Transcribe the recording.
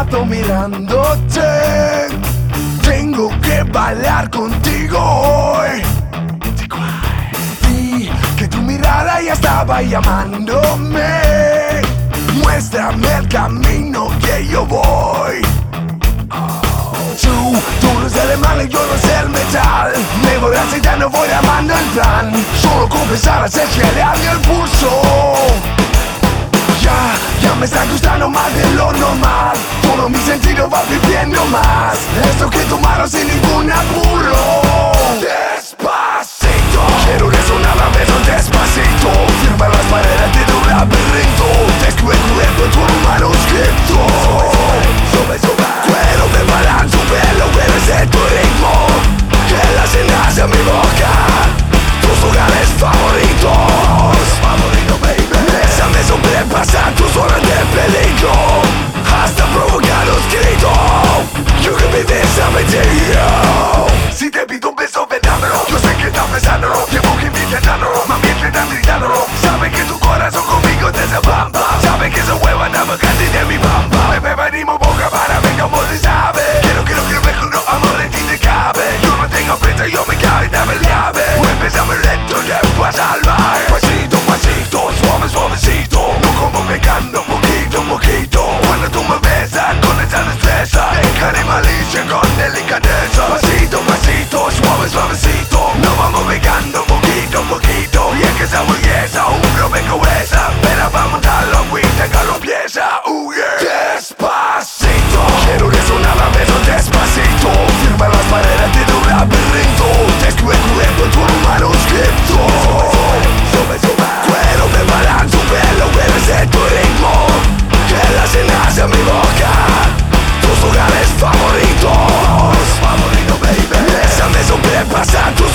rato mirándote. Tengo que bailar contigo hoy. Vi que tu mirada ya estaba llamándome. Muéstrame el camino que yo voy. Tú no eres el alemán y yo no sé el metal. Me voy aceitando, voy llamando el plan. Solo con pensar hacer genial el pulso. Ya me está gustando más de lo normal. Todo mi sentido va viviendo más. Esto que tomaron sin ningún apuro. Despacito, quiero resonar a besos despacito. Firma las paredes de un laberinto. Descubierto tu manuscrito. Cuero de balanzo, pelo, eres de tu ritmo. Que las cenas en mi boca. Tus lugares favoritos. Favorito, baby. Bésame sobrepasar tus horas de peligro. Hasta provocar los gritos. You can be this, I'm a deal. Si te pido un beso, ven dámelo. Yo sé que estás pensándolo. Llevo que me intentándolo. Más bien que estás gritándolo. Sabe que tu corazón conmigo te se bamba. Sabe que esa hueva andaba casi de mi bamba. Me venimos boca para ver cómo se sabe. Quiero mejor amor en ti te cabe. Yo no tengo prisa, yo me cabe, dame el llave. Empezame lento, después salvar. Pasito, pasito, suave, suavecito. No como pegando poquito, poquito. Cuando tú me besas con esa destreza. Dejaré malicia con delicadeza. Pasito, pasito, suave, suavecito. Nos vamos pegando poquito, poquito. Y es que esa belleza, un rompecabezas. Pero vamos a darlo, que lo pieza. Yeah. Despacito, quiero resonar a besos despacito. Firma las paredes de un laberinto. Descubierto tu manuscrito. Cuero de balanzo, pelo, eres de tu ritmo. Que las cenas en mi boca. Tus lugares favoritos. Favorito, baby. Bésame sobrepasar tus